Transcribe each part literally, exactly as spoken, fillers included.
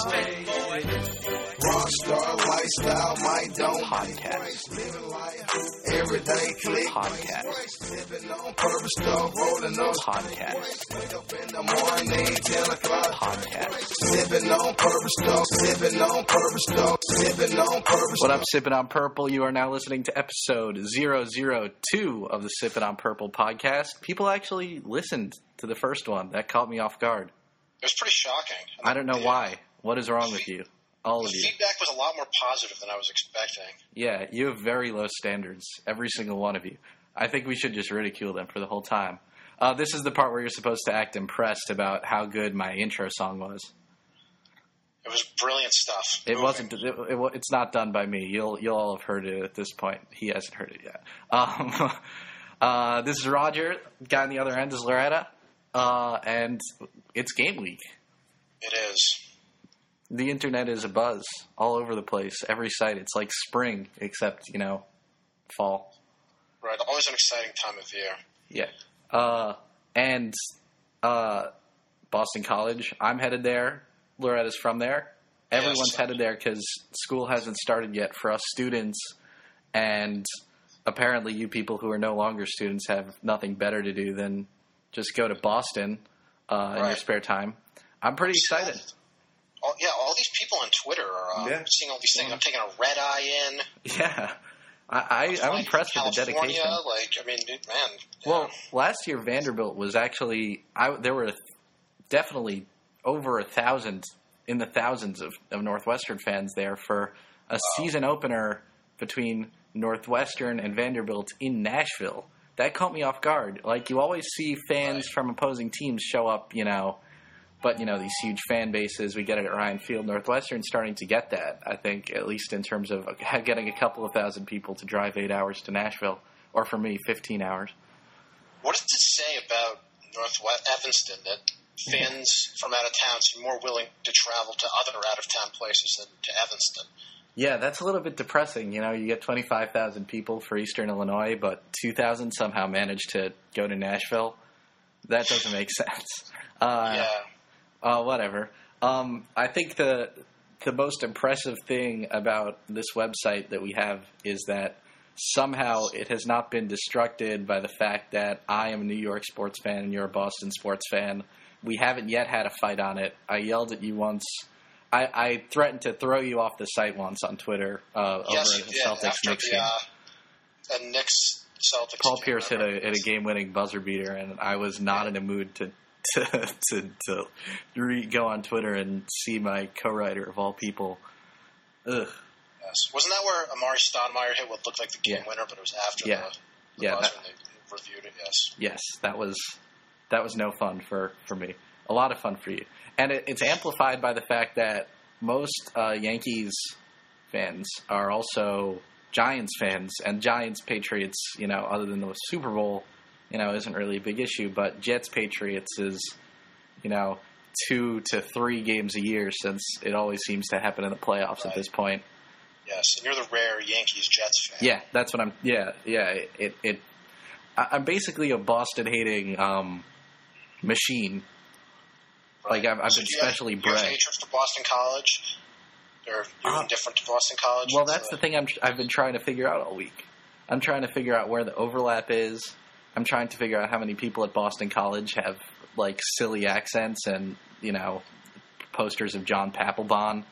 Rockstar lifestyle, my don't podcast. Everyday click Podcast. Sipping on purpose stuff, rolling up Podcast. Wake up in the morning, ten o'clock. Podcast. Sipping on purpose stuff, sipping on purpose stuff, sipping on purpose. What up, Sippin' on Purple? You are now listening to episode zero zero two of the Sippin' on Purple podcast. People actually listened to the first one. That caught me off guard. It was pretty shocking. I, mean, I don't know the, why. What is wrong with you? All the of you. feedback was a lot more positive than I was expecting. Yeah, you have very low standards, every single one of you. I think we should just ridicule them for the whole time. Uh, this is the part where you're supposed to act impressed about how good my intro song was. It was brilliant stuff. It Moving. wasn't. It, it, it's not done by me. You'll you'll all have heard it at this point. He hasn't heard it yet. Um, uh, this is Roger. Guy on the other end is Loretta, uh, and it's game week. It is. The internet is abuzz all over the place. Every site. It's like spring, except you know, fall. Right. Always an exciting time of year. Yeah. Uh, and uh, Boston College. I'm headed there. Loretta's from there. Everyone's Yes. headed there because school hasn't started yet for us students, and apparently you people who are no longer students have nothing better to do than just go to Boston uh, in your Right. spare time. I'm pretty excited. All, yeah, all these people on Twitter are uh, Yeah. seeing all these things. I'm taking a red eye in. Yeah. I, I, I'm Flying impressed from with the California, dedication. Like, I mean, dude, man. Yeah. Well, last year Vanderbilt was actually I, there were definitely over a thousand in the thousands of, of Northwestern fans there for a Wow. season opener between Northwestern and Vanderbilt in Nashville. That caught me off guard. Like you always see fans Right. from opposing teams show up, you know, but you know these huge fan bases. We get it at Ryan Field. Northwestern's starting to get that. I think at least in terms of getting a couple of thousand people to drive eight hours to Nashville, or for me, fifteen hours. What does it say about Northwest Evanston that fans from out of town seem more willing to travel to other out-of-town places than to Evanston? Yeah, that's a little bit depressing. You know, you get twenty-five thousand people for Eastern Illinois, but two thousand somehow managed to go to Nashville. That doesn't make sense. Uh, yeah. Uh, whatever. Um, I think the the most impressive thing about this website that we have is that somehow it has not been destructed by the fact that I am a New York sports fan and you're a Boston sports fan. We haven't yet had a fight on it. I yelled at you once. I, I threatened to throw you off the site once on Twitter uh, Yes, over you the did. Celtics After Knicks the, game. uh, the Knicks Celtics. Paul game, Pierce hit remember? a hit a game-winning buzzer beater, and I was not in a mood to to to, to re- go on Twitter and see my co-writer of all people. Ugh. Yes. Wasn't that where Amari Stoudemire hit what looked like the game Yeah. winner, but it was after Yeah. the, the Yeah, buzzer that- and they reviewed it? Yes. Yes, that was that was no fun for, for me. A lot of fun for you, and it, it's amplified by the fact that most uh, Yankees fans are also Giants fans, and Giants Patriots, you know, other than the Super Bowl, you know, isn't really a big issue. But Jets Patriots is, you know, two to three games a year since it always seems to happen in the playoffs Right. at this point. Yes. And you're the rare Yankees Jets fan. Yeah, that's what I'm. Yeah, yeah. It. it, it I, I'm basically a Boston hating um, machine. Like I've, I've So been do you have- specially do you have bred. hatred for Boston College? Or you're Uh, indifferent to Boston College? Well, It's, that's uh, the thing I'm, I've been trying to figure out all week. I'm trying to figure out where the overlap is. I'm trying to figure out how many people at Boston College have like silly accents and you know posters of John Papelbon.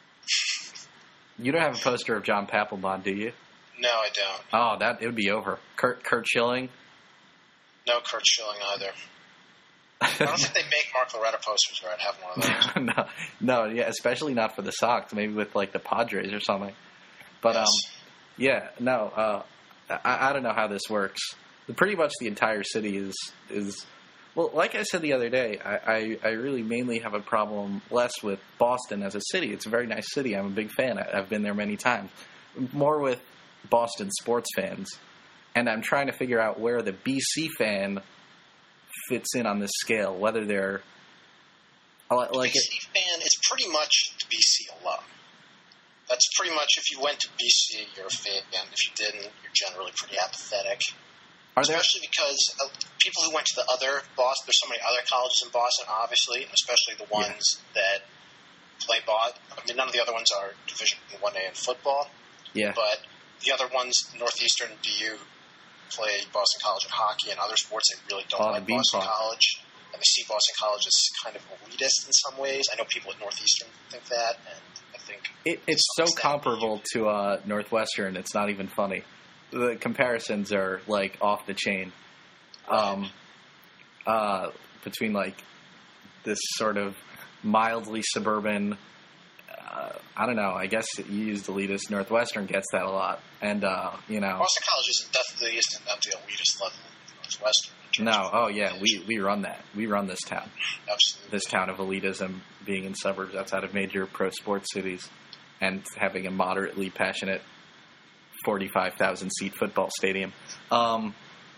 You don't have a poster of John Papelbon, do you? No, I don't. Oh, that it would be over. Kurt Kurt Schilling. No Kurt Schilling either. I don't think they make Mark Loretta posters where I'd have one of those. no, no, yeah, especially not for the Sox. Maybe with like the Padres or something. But Yes. um, yeah, no, uh, I, I don't know how this works. Pretty much the entire city is is well, like I said the other day. I, I, I really mainly have a problem less with Boston as a city. It's a very nice city. I'm a big fan. I, I've been there many times. More with Boston sports fans, and I'm trying to figure out where the B C fan fits in on this scale. Whether they're like The it, B C fan is pretty much the B C alum. That's pretty much, if you went to B C, you're a fan. If you didn't, you're generally pretty apathetic. are there Especially because uh, people who went to the other Boston, there's so many other colleges in Boston, obviously, especially the ones that play ball. I mean, none of the other ones are Division one A in football. Yeah. But the other ones, Northeastern, B U, play Boston College in hockey, and other sports they really don't Oh, like the Boston beanpot. College. And they see Boston College as kind of elitist in some ways. I know people at Northeastern think that, and I think It, it's to so some extent, comparable to uh, Northwestern. It's not even funny. The comparisons are like off the chain. Um, uh, between like this sort of mildly suburban, uh, I don't know. I guess you used elitist. Northwestern gets that a lot, and uh, you know, Boston College isn't definitely isn't at the elitist level of Northwestern. in terms no. of Oh yeah, we competition. we run that. We run this town. Absolutely. This town of elitism, being in suburbs outside of major pro sports cities, and having a moderately passionate forty-five thousand seat football stadium. Um,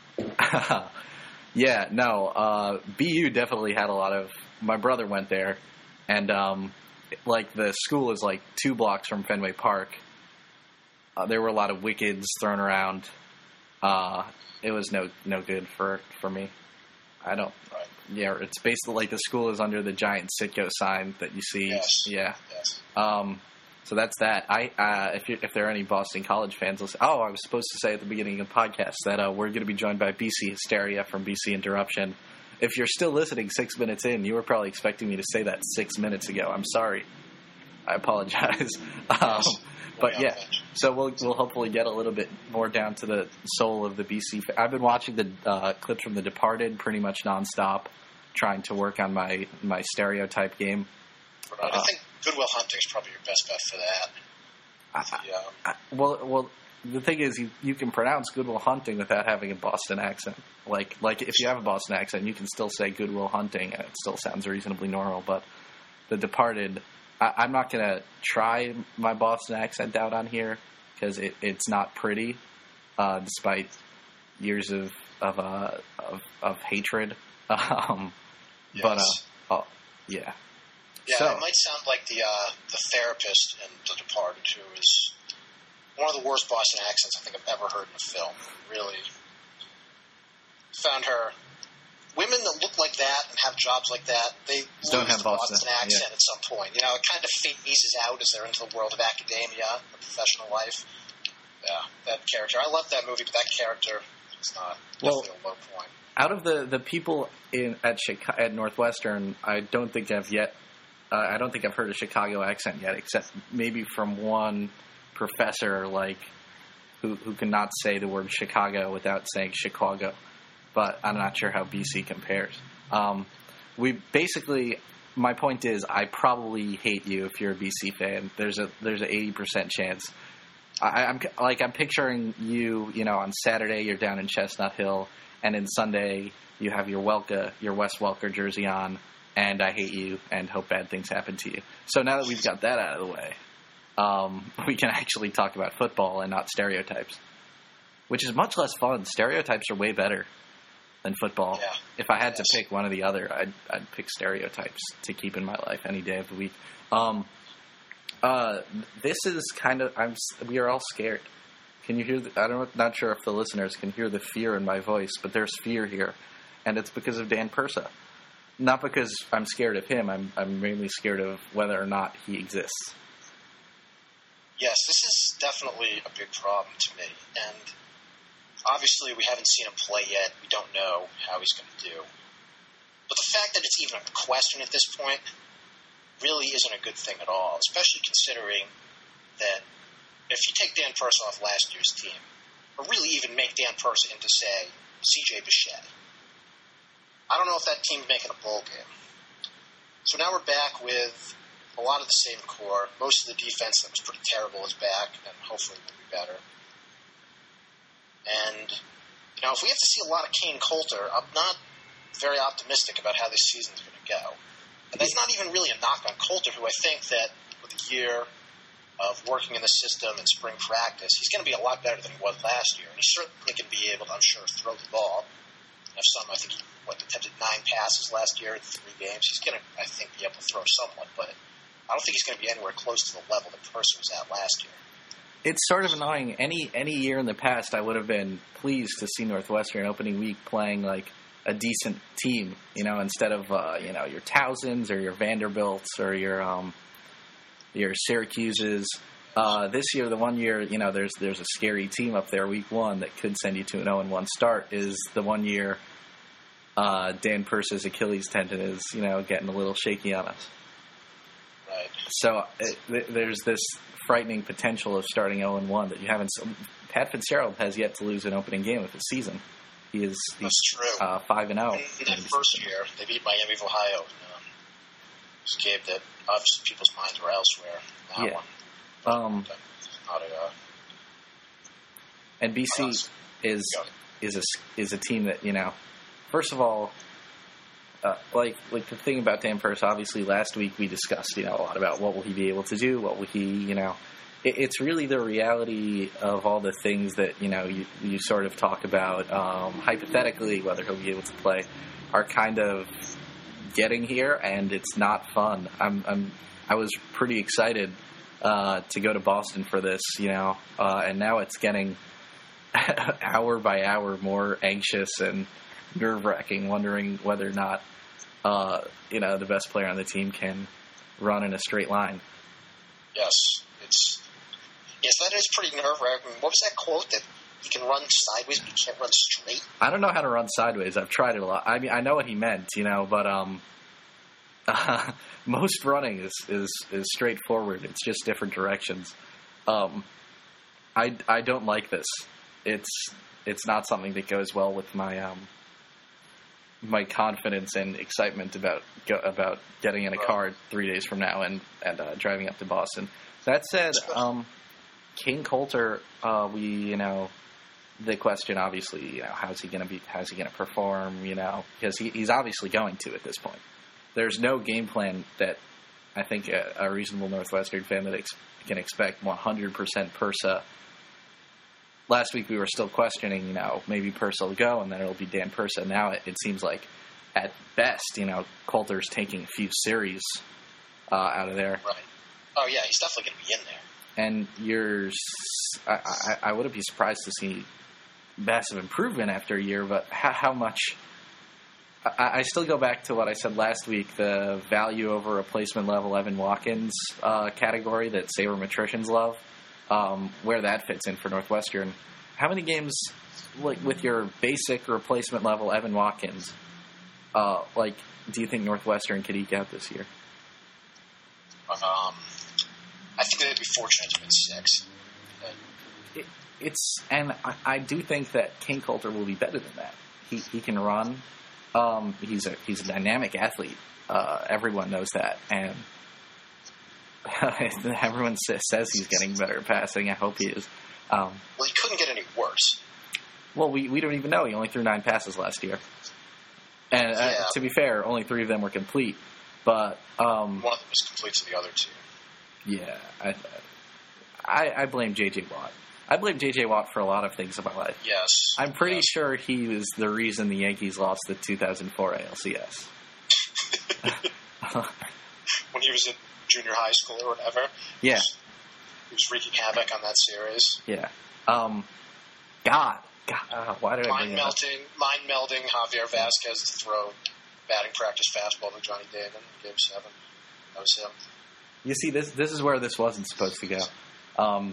yeah, no, uh, B U definitely had a lot of. My brother went there, and um, like the school is like two blocks from Fenway Park. Uh, there were a lot of wickets thrown around. Uh, it was no no good for for me. I don't. Right. Yeah, it's basically like the school is under the giant Sitco sign that you see. Yes. Yeah. Yes. Um, so that's that. I uh, if you if there are any Boston College fans, listen. Oh, I was supposed to say at the beginning of the podcast that uh, we're going to be joined by B C Hysteria from B C Interruption. If you're still listening six minutes in, you were probably expecting me to say that six minutes ago. I'm sorry. I apologize. Um, but yeah, so we'll we'll hopefully get a little bit more down to the soul of the B C. I've been watching the uh, clips from The Departed pretty much nonstop, trying to work on my my stereotype game. Right. I think Goodwill Hunting is probably your best bet for that. I, The, um, I, well, well, the thing is, you you can pronounce Goodwill Hunting without having a Boston accent. Like like if you have a Boston accent, you can still say Goodwill Hunting, and it still sounds reasonably normal. But The Departed, I, I'm not gonna try my Boston accent out on here because it, it's not pretty, uh, despite years of of uh, of, of hatred. Um, yes. But uh, oh, yeah. Yeah, So- it might sound like the uh, the therapist in The Departed, who is one of the worst Boston accents I think I've ever heard in a film. Really found her. Women that look like that and have jobs like that, they Don't lose have the Boston, Boston accent yeah. at some point. You know, it kind of phases out as they're into the world of academia, or professional life. Yeah, that character. I love that movie, but that character is not Well- definitely a low point. Out of the, the people in at Chicago, at Northwestern, I don't think I've yet. Uh, I don't think I've heard a Chicago accent yet, except maybe from one professor, like who who cannot say the word Chicago without saying Chicago. But I'm not sure how B C compares. Um, we basically, my point is, I probably hate you if you're a B C fan. There's a there's an eighty percent chance. I, I'm like I'm picturing you. You know, on Saturday you're down in Chestnut Hill. And then Sunday, you have your Welker, your Wes Welker jersey on, and I hate you and hope bad things happen to you. So now that we've got that out of the way, um, we can actually talk about football and not stereotypes, which is much less fun. Stereotypes are way better than football. Yeah. If I had to Yes. pick one or the other, I'd, I'd pick stereotypes to keep in my life any day of the week. Um, uh, this is kind of I'm. We are all scared. Can you hear? The, I don't. Not sure if the listeners can hear the fear in my voice, but there's fear here, and it's because of Dan Persa. Not because I'm scared of him. I'm I'm mainly scared of whether or not he exists. Yes, this is definitely a big problem to me. And obviously we haven't seen him play yet. We don't know how he's going to do. But the fact that it's even a question at this point really isn't a good thing at all, especially considering that if you take Dan Persa off last year's team, or really even make Dan Persa into, say, C J Bichette, I don't know if that team's making a bowl game. So now we're back with a lot of the same core. Most of the defense that was pretty terrible is back, and hopefully will be better. And, you know, if we have to see a lot of Kane Coulter, I'm not very optimistic about how this season's going to go. And that's not even really a knock on Coulter, who I think that with a year of working in the system and spring practice, he's going to be a lot better than he was last year. And he's certainly going to be able to, I'm sure, throw the ball. Have some, I think he what, attempted nine passes last year in three games. He's going to, I think, be able to throw somewhat, but I don't think he's going to be anywhere close to the level that Persa was at last year. It's sort of annoying. Any any year in the past, I would have been pleased to see Northwestern opening week playing like a decent team, you know, instead of uh, you know your Towson's or your Vanderbilts or your um, your Syracuse's. Uh, this year, the one year, you know, there's there's a scary team up there week one that could send you to an oh and one start is the one year uh, Dan Purce's Achilles tendon is, you know, getting a little shaky on us. Right. So it, th- there's this frightening potential of starting oh and one that you haven't. Pat Fitzgerald has yet to lose an opening game of the season. He is he's, That's true. Uh, five and oh. In, in that first year, they beat Miami of Ohio. Um, it was a game that obviously people's minds were elsewhere. That Yeah. one. Um, Not a, uh, and B C is is a is a team that, you know, first of all, uh, like like the thing about Dan Purce. Obviously, last week we discussed, you know, a lot about what will he be able to do, what will he, you know, it, it's really the reality of all the things that, you know, you you sort of talk about um, hypothetically whether he'll be able to play are kind of getting here, and it's not fun. I'm I'm I was pretty excited. Uh, to go to Boston for this, you know, uh, and now it's getting hour by hour more anxious and nerve-wracking, wondering whether or not, uh, you know, the best player on the team can run in a straight line. Yes, it's yes, that is pretty nerve-wracking. What was that quote that he can run sideways but he can't run straight? I don't know how to run sideways. I've tried it a lot. I mean, I know what he meant, you know, but um. Uh, most running is, is, is straightforward. It's just different directions. Um, I, I don't like this. It's it's not something that goes well with my um, my confidence and excitement about about getting in a car three days from now and and uh, driving up to Boston. That said, um, King Coulter, uh, we you know the question obviously, you know, how's he going to be? How's he going to perform? You know, because he, he's obviously going to at this point. There's no game plan that I think a, a reasonable Northwestern fan that ex- can expect one hundred percent Persa. Last week we were still questioning, you know, maybe Persa will go and then it'll be Dan Persa. Now it, it seems like, at best, you know, Coulter's taking a few series uh, out of there. Right. Oh, yeah, he's definitely going to be in there. And you're, I, I, I wouldn't be surprised to see massive improvement after a year, but how, how much... I still go back to what I said last week, the value over replacement level Evan Watkins uh, category that sabermetricians love, um, where that fits in for Northwestern. How many games, like with your basic replacement level Evan Watkins, uh, like do you think Northwestern could eke out this year? Um, I think they'd be fortunate to win six. It, it's and I, I do think that King Coulter will be better than that. He he can run. Um, he's a he's a dynamic athlete. Uh, everyone knows that, and everyone says, says he's getting better at passing. I hope he is. Um, well, he couldn't get any worse. Well, we we don't even know. He only threw nine passes last year, and uh, yeah. to be fair, only three of them were complete. But um, one of them was complete to the other two. Yeah, I I, I blame J J Watt. I blame J J Watt for a lot of things in my life. Yes. I'm pretty yes. sure he was the reason the Yankees lost the two thousand four A L C S. When he was in junior high school or whatever. Yeah. He was wreaking havoc on that series. Yeah. Um, God. God. Uh, why did I mind bring melting, mind melding Javier Vasquez to throw batting practice fastball to Johnny Damon in Game Seven. That was him. You see, this this is where this wasn't supposed to go. Um,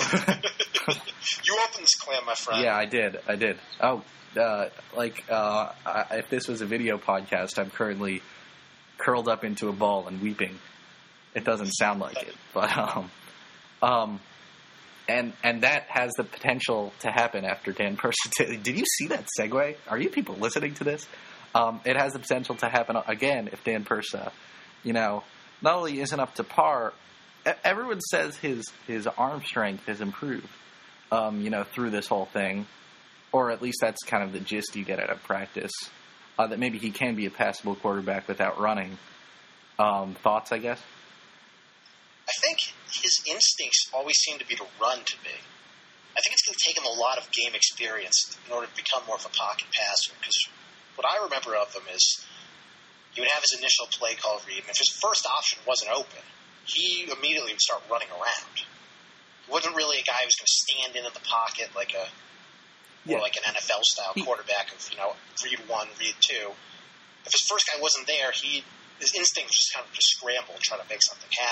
you opened this clam, my friend. Yeah, I did. I did. Oh, uh, like uh, I, if this was a video podcast, I'm currently curled up into a ball and weeping. It doesn't sound like it, but um, um, and and that has the potential to happen after Dan Purce. Did you see that segue? Are you people listening to this? Um, it has the potential to happen again if Dan Purce, you know, not only isn't up to par. Everyone says his, his arm strength has improved, um, you know, through this whole thing. Or at least that's kind of the gist you get out of practice. Uh, that maybe he can be a passable quarterback without running. Um, thoughts, I guess? I think his instincts always seem to be to run to me. I think it's going to take him a lot of game experience in order to become more of a pocket passer. Because what I remember of him is he would have his initial play call read, and if his first option wasn't open, he immediately would start running around. He wasn't really a guy who was going to stand in the pocket like a more yeah. like an N F L-style he, quarterback of, you know, read one, read two. If his first guy wasn't there, he his instinct was just kind of just scramble and try to make something happen.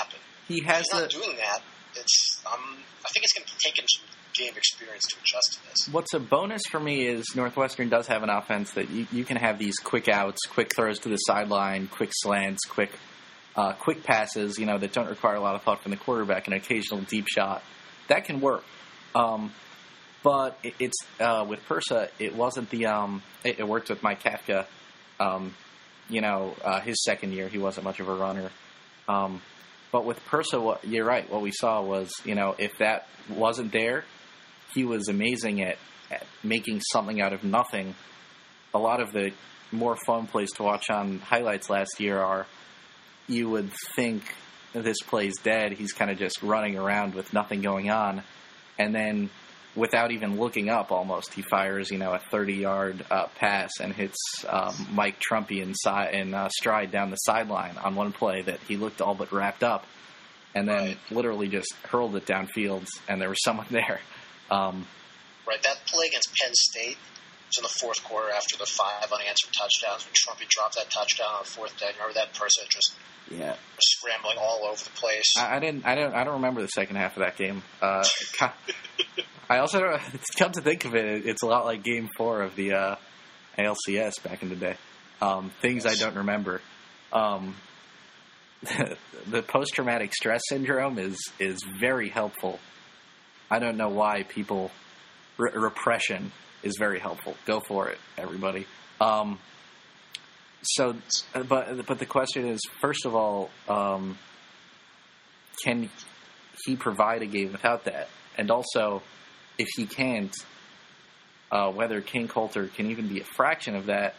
he has If he's not a, doing that, it's um, I think it's going to take him some game experience to adjust to this. What's a bonus for me is Northwestern does have an offense that you, you can have these quick outs, quick throws to the sideline, quick slants, quick uh, quick passes, you know, that don't require a lot of thought from the quarterback, an occasional deep shot. That can work. Um, but it, it's uh, with Persa, it wasn't the um, it, it worked with Mike Kafka. Um, you know, uh, his second year, he wasn't much of a runner. Um, but with Persa, what, you're right. What we saw was, you know, if that wasn't there, he was amazing at, at making something out of nothing. A lot of the more fun plays to watch on highlights last year are, you would think this play's dead. He's kind of just running around with nothing going on. And then without even looking up almost, he fires, you know, a thirty-yard uh, pass and hits um, Mike Trumpy in, si- in uh, stride down the sideline on one play that he looked all but wrapped up. And then Right. literally just hurled it downfield, and there was someone there. Um, Right, that play against Penn State was in the fourth quarter after the five unanswered touchdowns when Trumpy dropped that touchdown on the fourth down. Remember that person just yeah, was scrambling all over the place. I, I didn't. I don't. I don't remember the second half of that game. Uh, I also don't, come to think of it, it's a lot like Game Four of the uh, A L C S back in the day. Um, things Yes. I don't remember. Um, the post-traumatic stress syndrome is is very helpful. I don't know why people re- repression is very helpful. Go for it, everybody. Um, so, but but the question is, first of all, um, can he provide a game without that? And also, if he can't, uh, whether King Coulter can even be a fraction of that.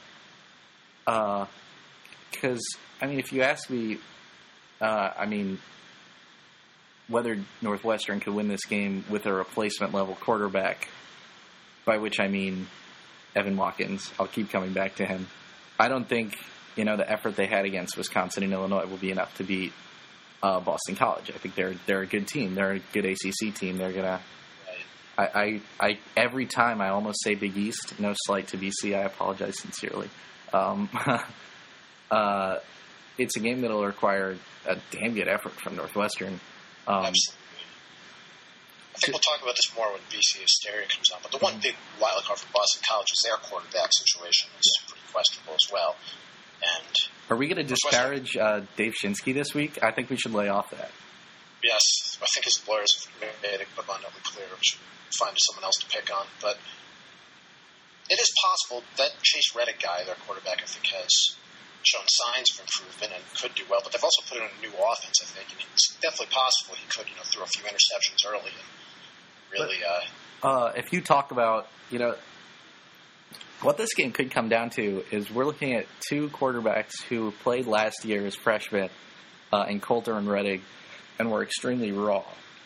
Because, uh, I mean, if you ask me, uh, I mean, whether Northwestern could win this game with a replacement-level quarterback, by which I mean Evan Watkins. I'll keep coming back to him. I don't think, you know, the effort they had against Wisconsin and Illinois will be enough to beat uh, Boston College. I think they're they're a good team. They're a good A C C team. They're gonna. I, I, I every time I almost say Big East. No slight to B C. I apologize sincerely. Um, uh, it's a game that'll require a damn good effort from Northwestern. Um, Absolutely. I think we'll talk about this more when B C Hysteria comes on. But the one big wild card for Boston College is their quarterback situation is pretty questionable as well. And are we going to disparage uh, Dave Shinsky this week? I think we should lay off that. yes, I think his lawyers have made it abundantly clear we should find someone else to pick on. But it is possible that Chase Reddick guy, their quarterback, I think has shown signs of improvement and could do well. But they've also put in a new offense, I think, and it's definitely possible he could, you know, throw a few interceptions early and really. But, uh, uh, if you talk about, you know, what this game could come down to is we're looking at two quarterbacks who played last year as freshmen uh, in Coulter and Reddick and were extremely raw.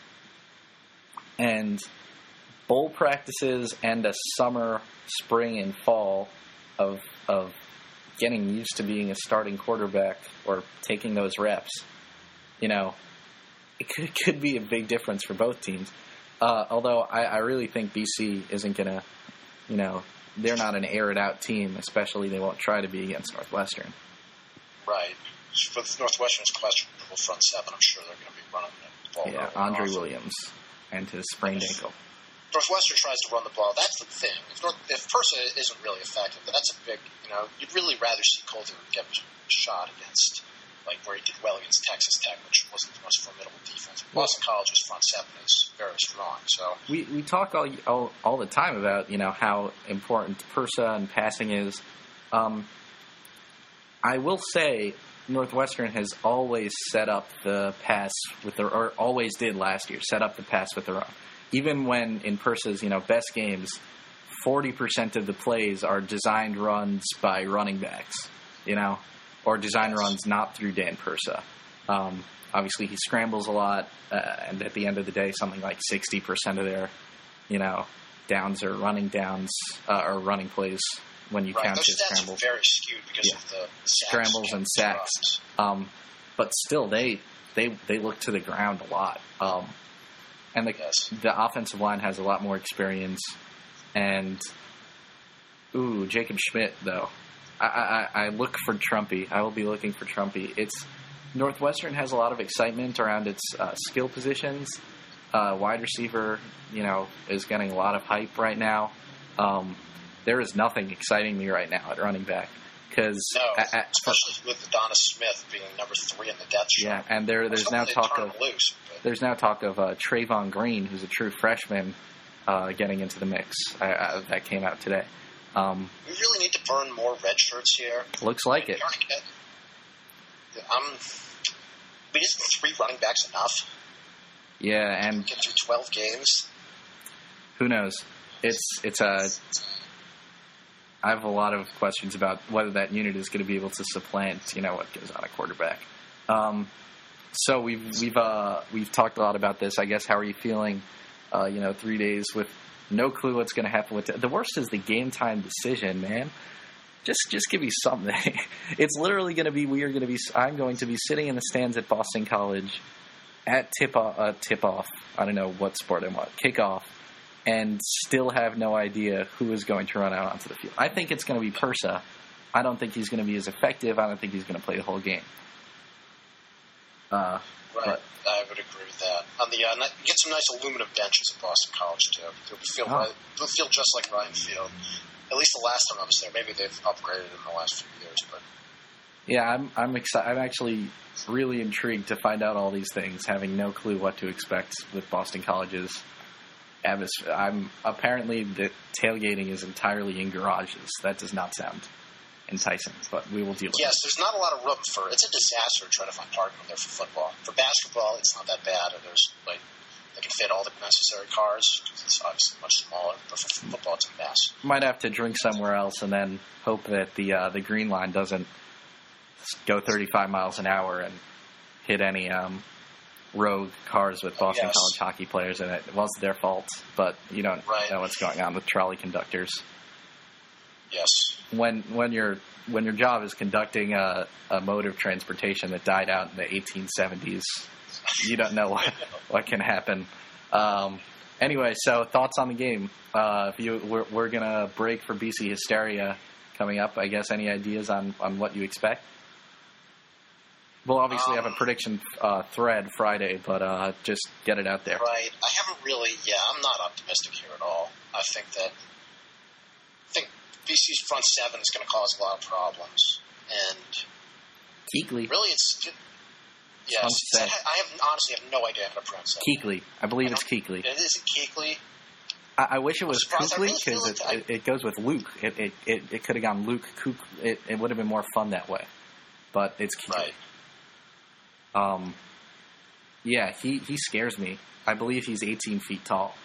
And bowl practices and a summer, spring, and fall of of getting used to being a starting quarterback or taking those reps, you know, it could, it could be a big difference for both teams. Uh, although I, I really think B C isn't going to, you know, they're not an air-it-out team, especially they won't try to be against Northwestern. right. With Northwestern's questionable front seven, I'm sure they're going to be running the ball. Yeah, really Andre often. Williams and his sprained ankle. Northwestern tries to run the ball. That's the thing. If, North, if Persa isn't really effective, that's a big, you know, you'd really rather see Coulter get a shot against, like where he did well against Texas Tech, which wasn't the most formidable defense. Boston College's front seven is very strong. So We we talk all, all all the time about, you know, how important Persa and passing is. Um, I will say Northwestern has always set up the pass with their, or always did last year, set up the pass with their own. Even when in Persa's, you know, best games, forty percent of the plays are designed runs by running backs, you know, or design runs not through Dan Persa. Um, obviously, he scrambles a lot, uh, and at the end of the day, something like sixty percent of their, you know, downs are running downs, uh, or running plays when you right, count those his stats scrambles. are very skewed because Yeah. of the sacks Scrambles and sacks. runs. Um, but still, they, they they look to the ground a lot. Um, and the Yes. the offensive line has a lot more experience. And, ooh, Jacob Schmidt, though. I, I, I look for Trumpy. I will be looking for Trumpy. It's Northwestern has a lot of excitement around its uh, skill positions. Uh, wide receiver, you know, is getting a lot of hype right now. Um, there is nothing exciting me right now at running back. Cause no, at, at, especially with Adonis Smith being number three in the depth chart. Yeah, and there, there's now talk of loose, there's now talk of uh, Trayvon Green, who's a true freshman, uh, getting into the mix. I, I, that came out today. Um, we really need to burn more red shirts here. Looks like it. Um, we just three running backs enough. Yeah, and get through twelve games. Who knows? It's it's a. I have a lot of questions about whether that unit is going to be able to supplant, you know, what goes on a quarterback. Um, so we've we've uh, we've talked a lot about this. I guess, how are you feeling? Uh, you know, three days with no clue what's going to happen with it. The worst is the game time decision, man. Just just give me something. It's literally going to be we are going to be. I'm going to be sitting in the stands at Boston College at tip off. Uh, tip off. I don't know what sport I'm on. Kickoff. And still have no idea who is going to run out onto the field. I think it's going to be Persa. I don't think he's going to be as effective. I don't think he's going to play the whole game. Uh, right, but, I would agree with that. On the uh, get some nice aluminum benches at Boston College too. It'll feel oh. right, it'll feel just like Ryan Field. At least the last time I was there. Maybe they've upgraded in the last few years, but yeah, I'm I'm excited. I'm actually really intrigued to find out all these things, having no clue what to expect with Boston College's atmosphere. I'm apparently the tailgating is entirely in garages. That does not sound enticing, but we will deal with yes, it. Yes, there's not a lot of room for. It's a disaster trying to find parking there for football. For basketball, it's not that bad. There's like they can fit all the necessary cars. It's obviously much smaller, but for football, it's a mess. Might have to drink somewhere else and then hope that the uh, the green line doesn't go thirty-five miles an hour and hit any um, rogue cars with Boston yes. College hockey players in it. It wasn't their fault, but you don't right. know what's going on with trolley conductors. Yes. When when your when your job is conducting a, a mode of transportation that died out in the eighteen seventies, you don't know what, what can happen. Um, anyway, so thoughts on the game? Uh, if you we're, we're gonna break for B C Hysteria coming up. I guess any ideas on, on what you expect? We'll obviously um, have a prediction uh, thread Friday, but uh, just get it out there. Right. I haven't really. Yeah, I'm not optimistic here at all. I think that. I think B C's front seven is going to cause a lot of problems, and Kuechly. Really, it's yes. It's, I have honestly have no idea how to pronounce that. Kuechly. I believe I it's Kuechly. It is Kuechly. I, I wish it was Kuechly because really it, like it, it goes with Luke. It it, it, it could have gone Luke. Kook, it it would have been more fun that way, but it's Kuechly. Right. Um. Yeah, he, he scares me. I believe he's eighteen feet tall.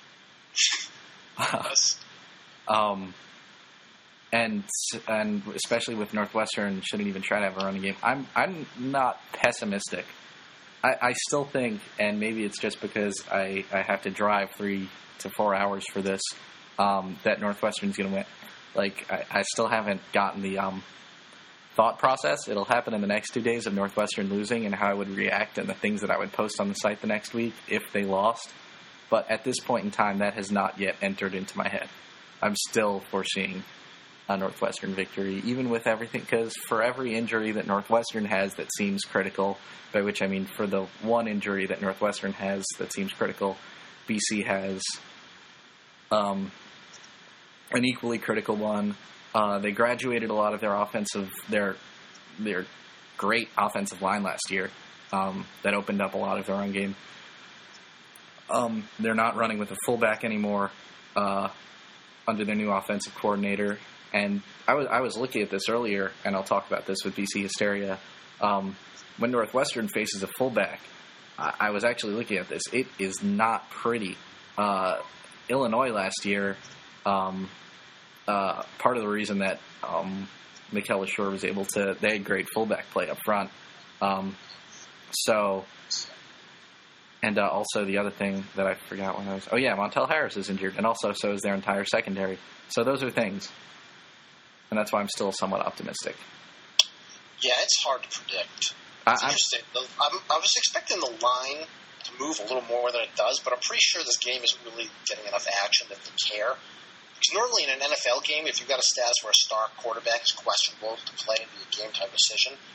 Yes. um. And and especially with Northwestern, shouldn't even try to have a running game. I'm I'm not pessimistic. I, I still think, and maybe it's just because I, I have to drive three to four hours for this, um, that Northwestern's going to win. Like I, I still haven't gotten the um, thought process. It'll happen in the next two days of Northwestern losing and how I would react and the things that I would post on the site the next week if they lost. But at this point in time, that has not yet entered into my head. I'm still foreseeing a Northwestern victory, even with everything, because for every injury that Northwestern has that seems critical, by which I mean for the one injury that Northwestern has that seems critical, B C has um, an equally critical one. Uh, they graduated a lot of their offensive, their their great offensive line last year. Um, that opened up a lot of their own game. Um, they're not running with a fullback anymore uh, under their new offensive coordinator. And I was I was looking at this earlier, and I'll talk about this with B C Hysteria. Um, when Northwestern faces a fullback, I, I was actually looking at this. It is not pretty. Uh, Illinois last year, um, uh, part of the reason that um, Mikel Leshoure was able to, they had great fullback play up front. Um, so, and uh, also the other thing that I forgot when I was, oh yeah, Montel Harris is injured, and also so is their entire secondary. So those are things. And that's why I'm still somewhat optimistic. Yeah, it's hard to predict. I, it's interesting. I'm, I was expecting the line to move a little more than it does, but I'm pretty sure this game isn't really getting enough action that they care. Because normally in an N F L game, if you've got a status where a star quarterback is questionable to play and be a game-time decision,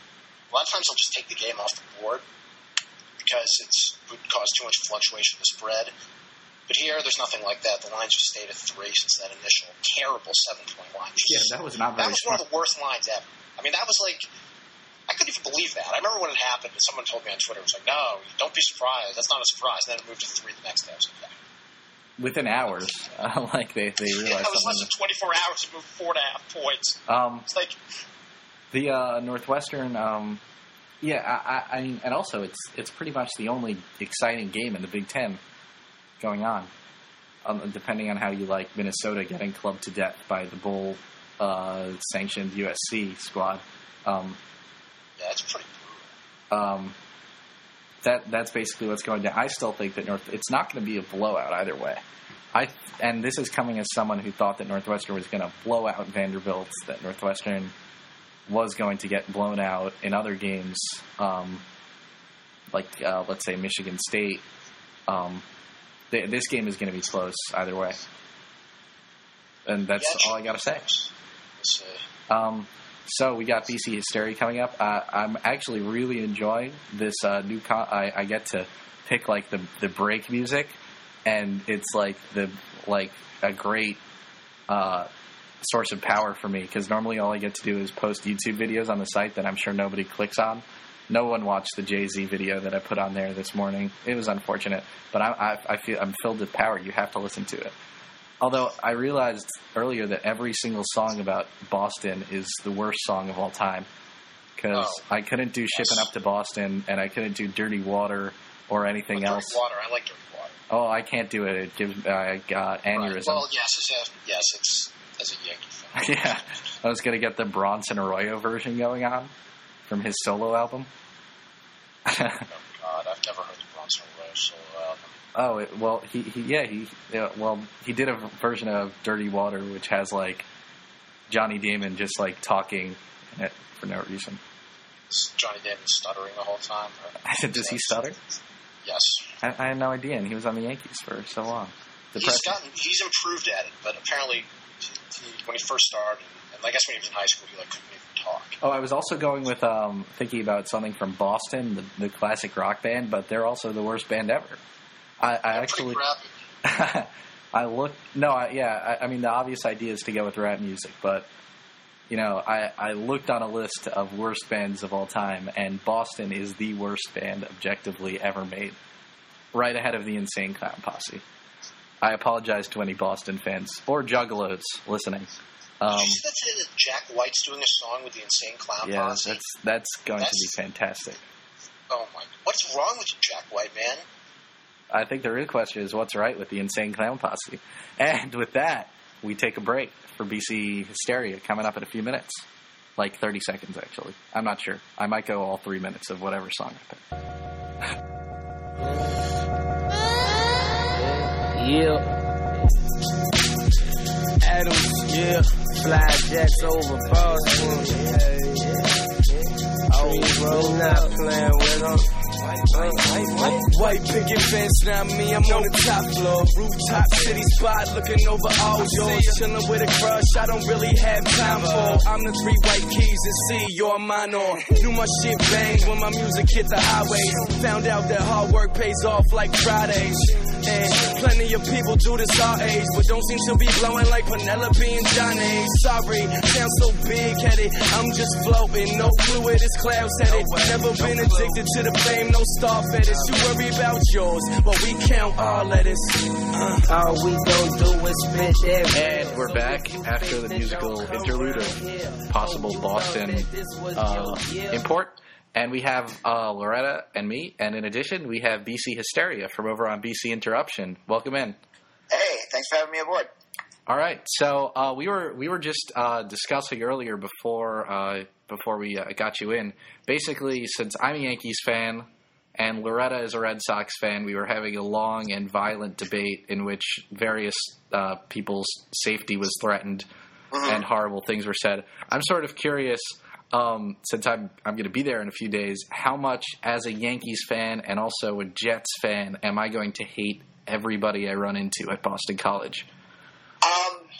A lot of times they'll just take the game off the board because it's would cause too much fluctuation in the spread. But here, there's nothing like that. The lines just stayed at three since that initial terrible seven-point line. Yeah, that was not very That was smart. one of the worst lines ever. I mean, that was like, I couldn't even believe that. I remember when it happened, and someone told me on Twitter, it was like, no, don't be surprised. That's not a surprise. And then it moved to three the next day. I was like, yeah. Within hours, uh, like they, they realized Yeah, it was less something. than twenty-four hours to move four and a half points. Um, It's like, the uh, Northwestern, um, yeah, I, I, I mean, and also it's it's pretty much the only exciting game in the Big Ten going on. Um, depending on how you like Minnesota getting clubbed to death by the bowl uh, sanctioned U S C squad. Um, yeah, it's pretty brutal. um, that that's basically what's going down. I still think that North. It's not going to be a blowout either way. I and this is coming as someone who thought that Northwestern was going to blow out Vanderbilt. That Northwestern was going to get blown out in other games, um, like uh, let's say Michigan State. Um, th- this game is going to be close either way, and that's Yeah, all I got to say. Let's see. Um, so we got B C Hysteria coming up. Uh, I'm actually really enjoying this uh, new. Con- I, I get to pick like the the break music, and it's like the like a great uh, source of power for me because normally all I get to do is post YouTube videos on the site that I'm sure nobody clicks on. No one watched the Jay-Z video that I put on there this morning. It was unfortunate, but I, I, I feel I'm filled with power. You have to listen to it. Although I realized earlier that every single song about Boston is the worst song of all time because Oh. I couldn't do Shipping Up to Boston and I couldn't do Dirty Water or anything But else. Dirty Water, I like Dirty Water. Oh, I can't do it. It gives I got aneurysm. Right. Well, yes, it's a, yes, it's as a Yankee fan. Yeah, I was gonna get the Bronson Arroyo version going on from his solo album. Oh God, I've never heard the Bronson Arroyo solo album. Oh, it, well, he, he yeah, he, yeah, well, he did a version of Dirty Water, which has, like, Johnny Damon just, like, talking in it for no reason. Is Johnny Damon stuttering the whole time? Or Does he stutter? Yes. I, I had no idea, and he was on the Yankees for so long. He's Depressing. gotten, he's improved at it, but apparently, he, when he first started, and I guess when he was in high school, he like couldn't even talk. Oh, I was also going with, um, thinking about something from Boston, the, the classic rock band, but they're also the worst band ever. I, I They're actually... pretty crappy. I look no, I, yeah. I, I mean, the obvious idea is to go with rap music, but you know, I, I looked on a list of worst bands of all time, and Boston is the worst band objectively ever made, right ahead of the Insane Clown Posse. I apologize to any Boston fans or Juggalos listening. Um, Did you see that today that Jack White's doing a song with the Insane Clown yeah, Posse? that's that's going That's- to be fantastic. Oh my! What's wrong with you, Jack White, man? I think the real question is what's right with the Insane Clown Posse. And with that, we take a break for B C Hysteria coming up in a few minutes. Like thirty seconds, actually. I'm not sure. I might go all three minutes of whatever song I pick. Yeah. Adams, yeah. Fly jets over Boston. Oh, we not playing with them. White picket fence, not me, I'm on the top floor. Rooftop city spot, looking over all yours. Chillin' with a crush, I don't really have time for. I'm the three white keys and C, you're mine on. Knew my shit banged when my music hit the highways. Found out that hard work pays off like Fridays. And plenty of people do this our age, but don't seem to be blowing like Penelope and Johnny. Sorry, sound so big-headed, I'm just floating. No clue where this cloud's headed. Never been addicted to the fame, no star fetish. You worry about yours, but we count our letters. Uh, all we don't do is spit that. And we're back after the musical interlude of possible Boston uh, import. And we have uh, Loretta and me. And in addition, we have B C Hysteria from over on B C Interruption. Welcome in. Hey, thanks for having me aboard. All right. So uh, we were we were just uh, discussing earlier before uh, before we uh, got you in. Basically, since I'm a Yankees fan and Loretta is a Red Sox fan, we were having a long and violent debate in which various uh, people's safety was threatened mm-hmm. and horrible things were said. I'm sort of curious, um, since I'm I'm going to be there in a few days, how much as a Yankees fan and also a Jets fan am I going to hate everybody I run into at Boston College? Um,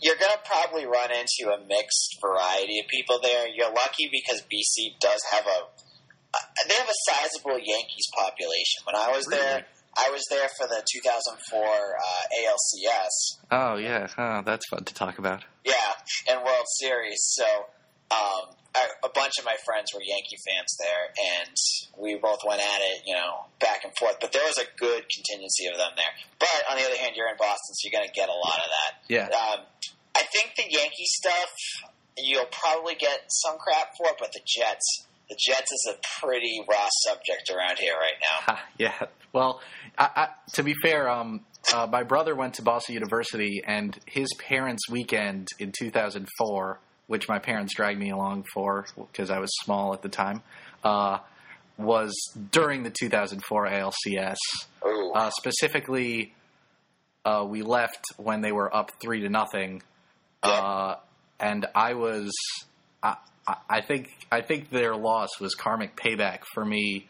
you're going to probably run into a mixed variety of people there. You're lucky because B C does have a uh, they have a sizable Yankees population. When I was Really? there, I was there for the two thousand four uh, A L C S. Oh, yeah. Oh, that's fun to talk about. Yeah, and World Series. So um, a, a bunch of my friends were Yankee fans there, and we both went at it, you know, back and forth. But there was a good contingency of them there. But on the other hand, you're in Boston, so you're going to get a lot of that. Yeah. Um, I think the Yankee stuff you'll probably get some crap for, but the Jets, the Jets is a pretty raw subject around here right now. Yeah. Well, I, I, to be fair, um, uh, my brother went to Boston University, and his parents' weekend in two thousand four, which my parents dragged me along for because I was small at the time, uh, was during the two thousand four A L C S. Ooh. Uh, specifically, uh, we left when they were up three to nothing, uh, and I was, I, I think, I think their loss was karmic payback for me.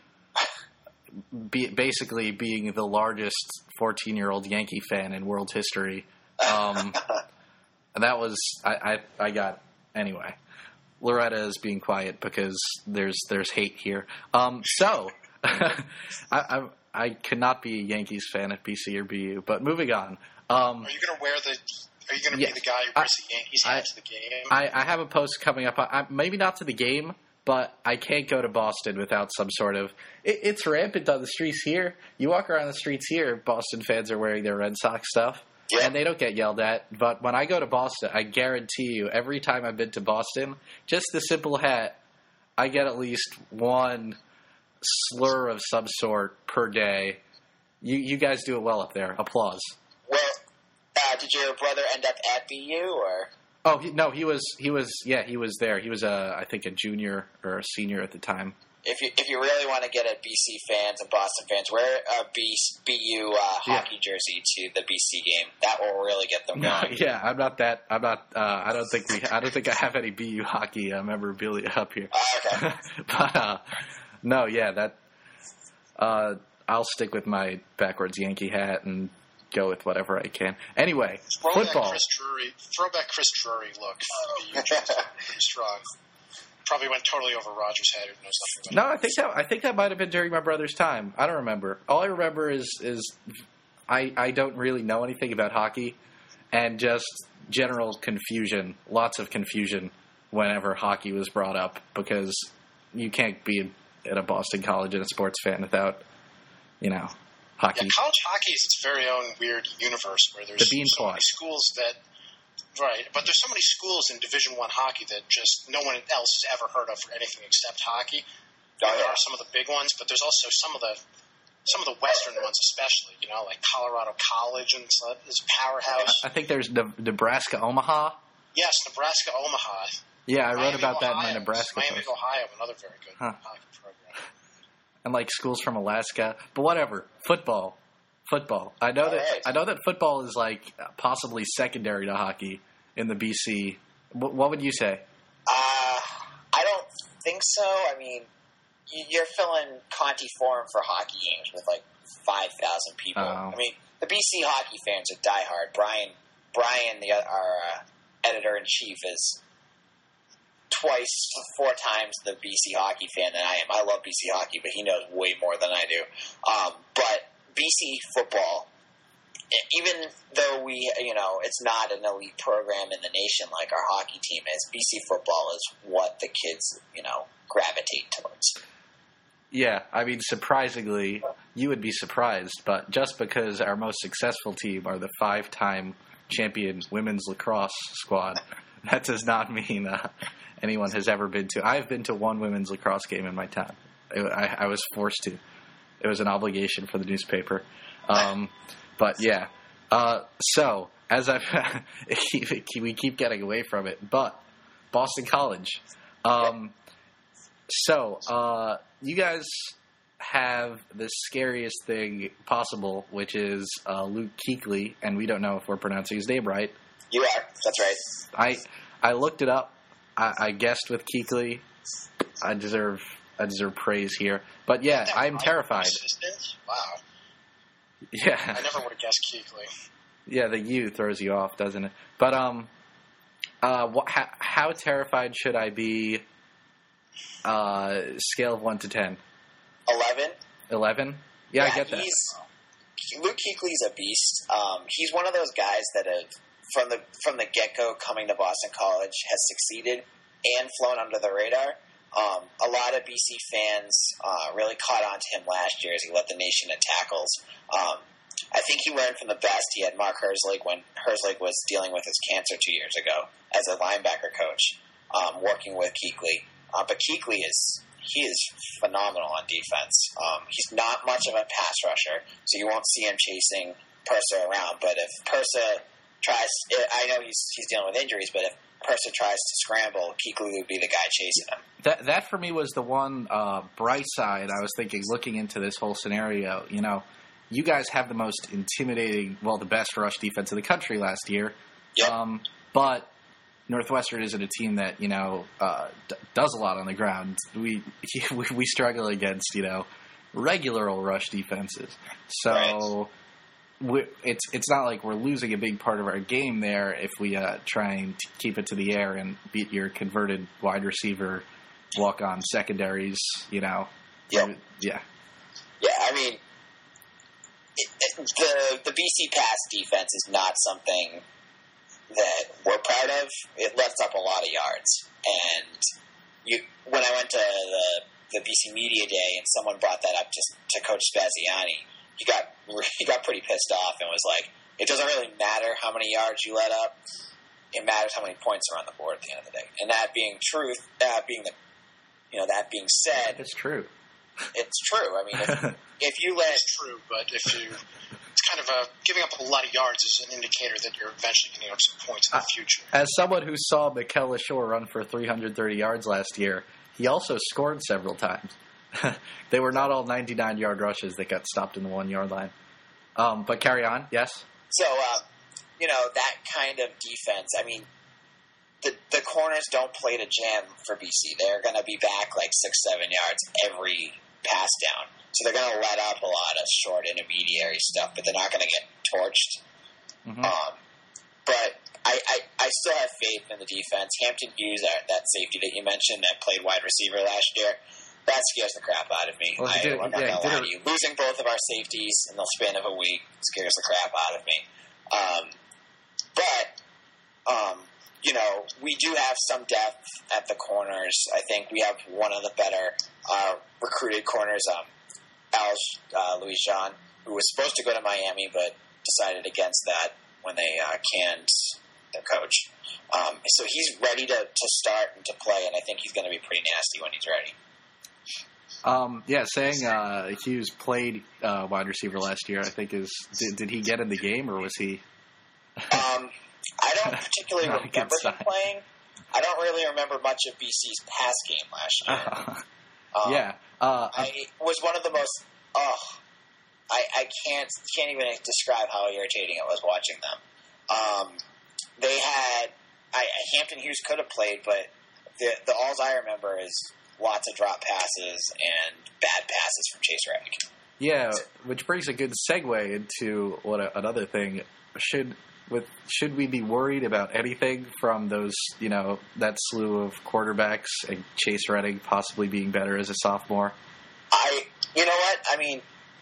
Be, basically being the largest fourteen-year-old Yankee fan in world history. Um, and that was, I, I, I got, anyway. Loretta is being quiet because there's there's hate here. Um, so, I, I I could not be a Yankees fan at B C or B U, but moving on. Um, Are you going to wear the... Are you going to Yeah, be the guy who wears the Yankees I- hat to the game? I, I have a post coming up. I, maybe not to the game, but I can't go to Boston without some sort of... It, it's rampant on the streets here. You walk around the streets here, Boston fans are wearing their Red Sox stuff, Yeah. and they don't get yelled at. But when I go to Boston, I guarantee you, every time I've been to Boston, just the simple hat, I get at least one slur of some sort per day. You, you guys do it well up there. Applause. Well, uh, did your brother end up at B U or? Oh he, no, he was he was yeah he was there. He was a I think a junior or a senior at the time. If you if you really want to get at B C fans and Boston fans, wear a B, BU uh, hockey Yeah. jersey to the B C game. That will really get them No, going. yeah, I'm not that. I'm not. Uh, I don't think we. I don't think I have any B U hockey uh, memorabilia up here. Oh, okay. but uh, no, yeah, that. Uh, I'll stick with my backwards Yankee hat and go with whatever I can. Anyway, Throwback football. Chris Drury, throwback Chris Drury look. for the Yankees. Pretty strong. Probably went totally over Rogers' head. Who knows nothing No, about I think that I think that might have been during my brother's time. I don't remember. All I remember is is I I don't really know anything about hockey, and just general confusion, lots of confusion whenever hockey was brought up, because you can't be at a Boston college and a sports fan without, you know, hockey. Yeah, college hockey is its very own weird universe where there's The bean so many plot. schools that, right, but there's so many schools in Division One hockey that just no one else has ever heard of for anything except hockey. Oh, There yeah. are some of the big ones, but there's also some of the some of the Western ones, especially. You know, like Colorado College and so is a powerhouse. I think there's Ne- Nebraska Omaha. Yes, Nebraska Omaha. Yeah, I wrote Miami, about that in Ohio. my Nebraska Miami, post. Ohio, another very good Huh. hockey program. And like schools from Alaska, but whatever. Football, football. I know that Alright. I know that football is like possibly secondary to hockey in the B C. Wh- what would you say? Uh, I don't think so. I mean, you- you're filling Conti Forum for hockey games with like five thousand people. Oh. I mean, the B C hockey fans are diehard. Brian, Brian, the our uh, editor in chief, is twice, four times the B C hockey fan that I am. I love B C hockey, but he knows way more than I do. Um, but B C football, e- even though we, you know, it's not an elite program in the nation like our hockey team is, B C football is what the kids, you know, gravitate towards. Yeah, I mean, surprisingly, you would be surprised, but just because our most successful team are the five-time champion women's lacrosse squad, that does not mean uh, anyone has ever been to. I've been to one women's lacrosse game in my time. I, I, I was forced to. It was an obligation for the newspaper. Um, but yeah, uh, so as I've we keep getting away from it, but Boston College. Um, so uh, you guys have the scariest thing possible, which is uh, Luke Kuechly, and we don't know if we're pronouncing his name right. You are. That's right. I I looked it up. I, I guessed with Kuechly. I deserve I deserve praise here, but yeah, That I'm right terrified. assistant? Wow. I Yeah, never would have guessed Kuechly. yeah, the U throws you off, doesn't it? But um, Uh, wh- how, how terrified should I be? Uh, scale of one to ten. Eleven. Eleven. Yeah, yeah, I get that. He's, Luke Kuechly's a beast. Um, he's one of those guys that have, from the from the get go, coming to Boston College, has succeeded and flown under the radar. Um, a lot of B C fans uh, really caught on to him last year as he led the nation in tackles. Um, I think he learned from the best. He had Mark Herzlich when Herzlich was dealing with his cancer two years ago as a linebacker coach, um, working with Kuechly. Uh, but Kuechly is he is phenomenal on defense. Um, he's not much of a pass rusher, so you won't see him chasing Persa around. But if Persa tries, I know he's he's dealing with injuries, but if Persa tries to scramble, Kuechly would be the guy chasing him. That that for me was the one uh, bright side. I was thinking, looking into this whole scenario, you know, you guys have the most intimidating, well, the best rush defense in the country last year. Yep. Um, but Northwestern isn't a team that, you know, uh, d- does a lot on the ground. We, we we struggle against, you know, regular old rush defenses. So Right. we, it's it's not like we're losing a big part of our game there if we uh, try and t- keep it to the air and beat your converted wide receiver walk-on secondaries, you know. Yep. Yeah. Yeah, I mean, it, it, the the B C pass defense is not something that we're proud of. It lets up a lot of yards, and you when I went to the the B C Media Day and someone brought that up just to Coach Spaziani, he got he got pretty pissed off and was like, "It doesn't really matter how many yards you let up; it matters how many points are on the board at the end of the day." And that being truth, uh, being the you know that being said, It's true. it's true. I mean, if, if you let It's true, but if you, it's kind of a, giving up a lot of yards is an indicator that you're eventually going to give up some points in the future. As someone who saw Mikel Lashore run for three hundred thirty yards last year, he also scored several times. They were not all ninety-nine-yard rushes that got stopped in the one-yard line. Um, but carry on, yes? So, uh, you know, that kind of defense, I mean, the the corners don't play to jam for B C. They're going to be back like six, seven yards every pass down. So they're going to let up a lot of short intermediary stuff, but they're not going to get torched. Mm-hmm. Um, but I, I, I still have faith in the defense. Hampton Hughes, that, that safety that you mentioned that played wide receiver last year, that scares the crap out of me. Well, he I, did- I'm not yeah, he going to lie did to you. Losing both of our safeties in the span of a week scares the crap out of me. Um, but, um, you know, we do have some depth at the corners. I think we have one of the better uh, recruited corners, um, Al uh, Louis Jean, who was supposed to go to Miami but decided against that when they uh, canned their coach. Um, so he's ready to, to start and to play, and I think he's going to be pretty nasty when he's ready. Um, yeah, saying uh, Hughes played uh, wide receiver last year, I think is did, did he get in the game or was he? Um, I don't particularly Not a good remember him sign. playing. I don't really remember much of B C's pass game last year. Um, yeah, uh, I was one of the most. Oh, I, I can't can't even describe how irritating it was watching them. Um, they had I, Hampton Hughes could have played, but the the alls I remember is lots of drop passes and bad passes from Chase Reddick. yeah, which brings a good segue into what a, another thing should. With should we be worried about anything from those, you know, that slew of quarterbacks and Chase Reddick possibly being better as a sophomore? I, you know what? I mean,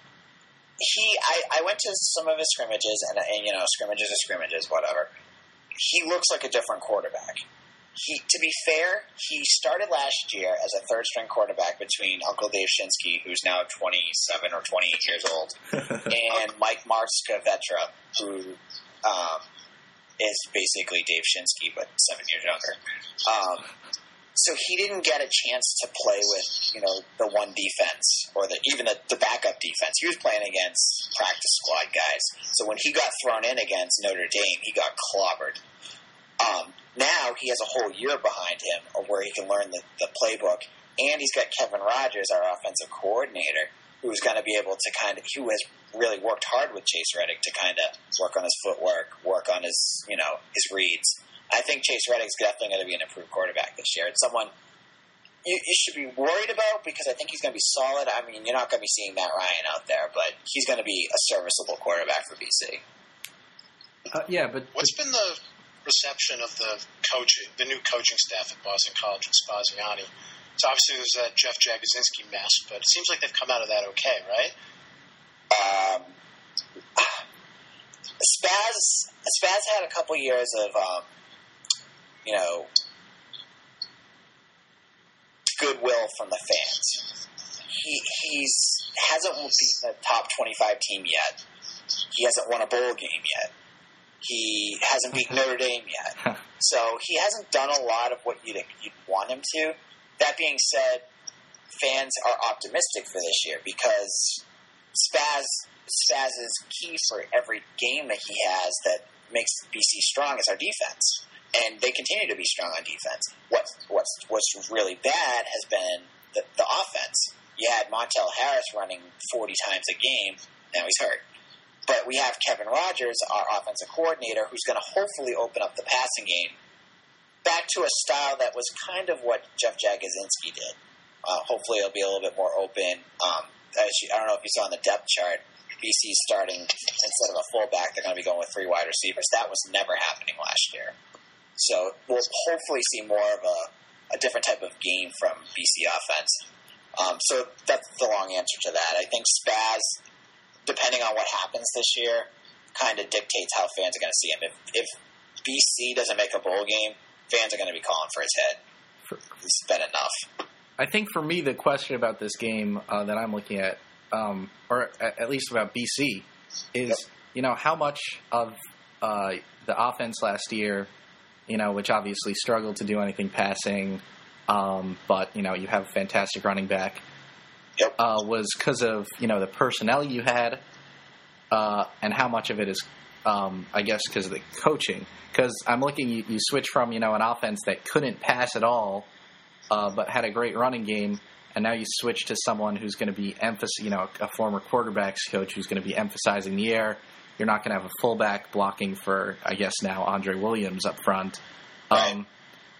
he, I, I went to some of his scrimmages, and, and you know, scrimmages are scrimmages, whatever. He looks like a different quarterback. He, to be fair, he started last year as a third-string quarterback between Uncle Dave Shinsky, who's now twenty-seven or twenty-eight years old, and Mike Marskavetra, who um, is basically Dave Shinsky, but seven years younger. Um, so he didn't get a chance to play with, you know, the one defense or the even the, the backup defense. He was playing against practice squad guys. So when he got thrown in against Notre Dame, he got clobbered. Um, now he has a whole year behind him of where he can learn the, the playbook, and he's got Kevin Rogers, our offensive coordinator, who's going to be able to kind of, who has really worked hard with Chase Reddick to kind of work on his footwork, work on his, you know, his reads. I think Chase Reddick's definitely going to be an improved quarterback this year. It's someone you, you should be worried about because I think he's going to be solid. I mean, you're not going to be seeing Matt Ryan out there, but he's going to be a serviceable quarterback for B C. Uh, yeah, but What's been the reception of the coaching, the new coaching staff at Boston College with Spaziani. So obviously there's that Jeff Jagodzinski mess, but it seems like they've come out of that okay, right? Um, Spaz, Spaz had a couple years of, um, you know, goodwill from the fans. He he's hasn't beaten a top twenty-five team yet. He hasn't won a bowl game yet. He hasn't beaten Notre Dame yet. So he hasn't done a lot of what you'd, you'd want him to. That being said, fans are optimistic for this year because Spaz Spaz's key for every game that he has that makes B C strong is our defense. And they continue to be strong on defense. What, what's, what's really bad has been the, the offense. You had Montel Harris running forty times a game. Now he's hurt. But we have Kevin Rogers, our offensive coordinator, who's going to hopefully open up the passing game back to a style that was kind of what Jeff Jagodzinski did. Uh, hopefully it'll be a little bit more open. Um, as you, I don't know if you saw on the depth chart, B C's starting, instead of a fullback, they're going to be going with three wide receivers. That was never happening last year. So we'll hopefully see more of a, a different type of game from B C offense. Um, so that's the long answer to that. I think Spaz, depending on what happens this year, kind of dictates how fans are going to see him. If, if B C doesn't make a bowl game, fans are going to be calling for his head. It's been enough. I think for me, the question about this game uh, that I'm looking at, um, or at least about B C, is, yep. you know, how much of uh, the offense last year, you know, which obviously struggled to do anything passing, um, but, you know, you have a fantastic running back, yep. uh, was because of, you know, the personnel you had, uh, and how much of it is, um, I guess, because of the coaching. Because I'm looking, you, you switch from, you know, an offense that couldn't pass at all, uh, but had a great running game, and now you switch to someone who's going to be emphasis, you know, a former quarterbacks coach who's going to be emphasizing the air. You're not going to have a fullback blocking for, I guess now, Andre Williams up front. Right. Um,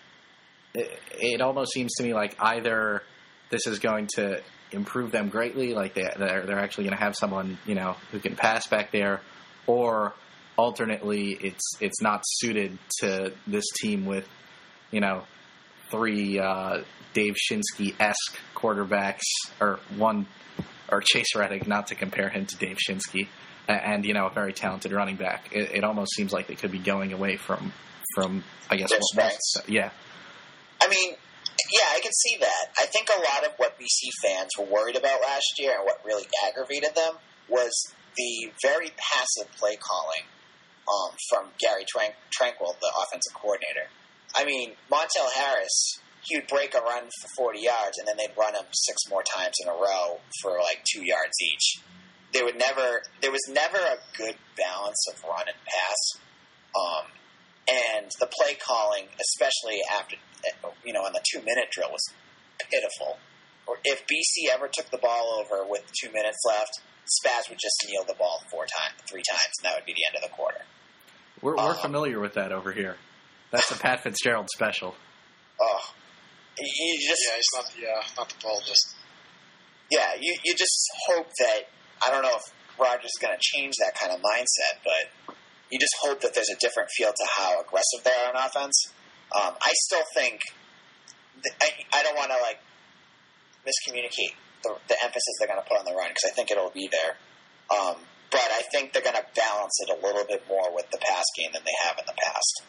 it, it almost seems to me like either this is going to improve them greatly, like they, they're, they're actually going to have someone, you know, who can pass back there, or alternately, it's it's not suited to this team with, you know, three uh, Dave Shinsky-esque quarterbacks, or one, or Chase Reddick, not to compare him to Dave Shinsky, and, you know, a very talented running back. It, it almost seems like they could be going away from, from I guess, most, most, yeah. I mean, yeah, I can see that. I think a lot of what B C fans were worried about last year and what really aggravated them was the very passive play calling um, from Gary Tran- Tranquil, the offensive coordinator. I mean, Montel Harris, he would break a run for forty yards, and then they'd run him six more times in a row for like two yards each. They would never. There was never a good balance of run and pass, um, and the play calling, especially after, you know, on the two minute drill, was pitiful. Or if B C ever took the ball over with two minutes left, Spaz would just kneel the ball four times, three times, and that would be the end of the quarter. We're, we're um, familiar with that over here. That's a Pat Fitzgerald special. Oh, you just yeah, he's not the uh, not the boldest. Yeah, you you just hope that, I don't know if Rodgers is going to change that kind of mindset, but you just hope that there's a different feel to how aggressive they are on offense. Um, I still think that, I, I don't want to like miscommunicate the, the emphasis they're going to put on the run, because I think it'll be there. Um, but I think they're going to balance it a little bit more with the pass game than they have in the past.